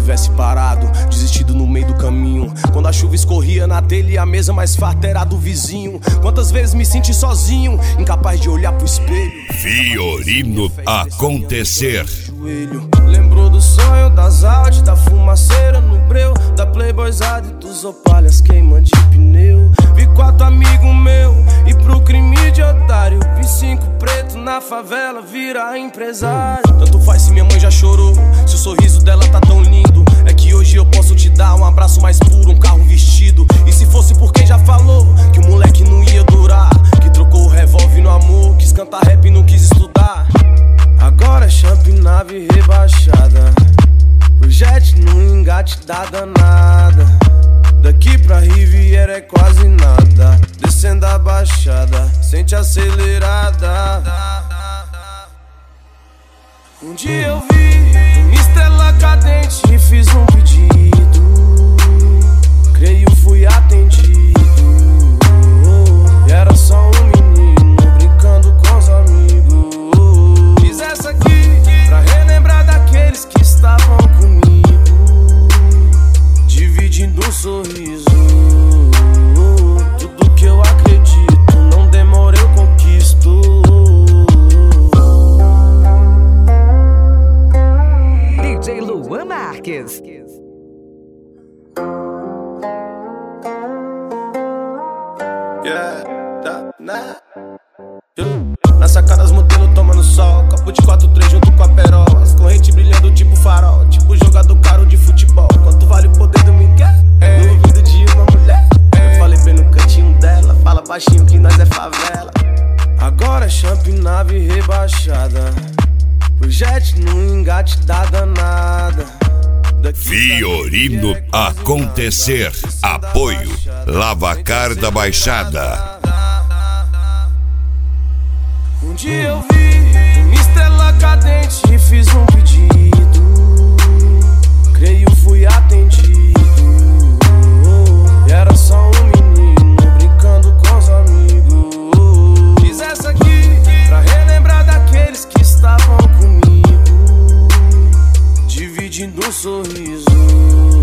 tivesse parado, desistido no meio do caminho. Quando a chuva escorria na telha e a mesa mais farta era do vizinho. Quantas vezes me senti sozinho, incapaz de olhar pro espelho. Fiorino Acontecer. Lembrou do sonho, das Audi, da fumaceira no breu, da playboyzada e dos opalhas queima de pneu. Vi 4 amigos meus e pro crime de otário. Vi 5 preto na favela virar empresário. Tanto faz se minha mãe já chorou, se o sorriso dela tá tão lindo. É que hoje eu posso te dar um abraço mais puro, um carro vestido. E se fosse por quem já falou que o moleque não ia durar, que trocou o revólver no amor, quis cantar rap e não quis estudar. Agora é champ, nave rebaixada, o jet no engate da danada. Daqui pra Riviera é quase nada, descendo a baixada, sente acelerada. Um dia eu vi uma estrela cadente e fiz um pedido, creio fui atendido. E era só um menino brincando com os amigos. Fiz essa aqui pra relembrar daqueles que estavam comigo, dividindo um sorriso. Tudo que eu acredito, não demora eu conquisto. DJ Luan Marques. Na sacada as modelos tomando sol, copo de 4-3 junto com a perola, as correntes brilhando tipo farol, tipo jogador caro de futebol. Quanto vale o poder do Miguel? No ouvido de uma mulher. Eu falei bem no cantinho dela, fala baixinho que nós é favela. Agora é champ, nave rebaixada, o jet no engate da danada. Fiorino Acontecer. Apoio Lavacar da Baixada. Um dia eu vi uma estrela cadente e fiz um pedido, creio fui atendido. E era só um menino brincando com os amigos. Fiz essa aqui pra relembrar daqueles que estavam comigo, dividindo um sorriso.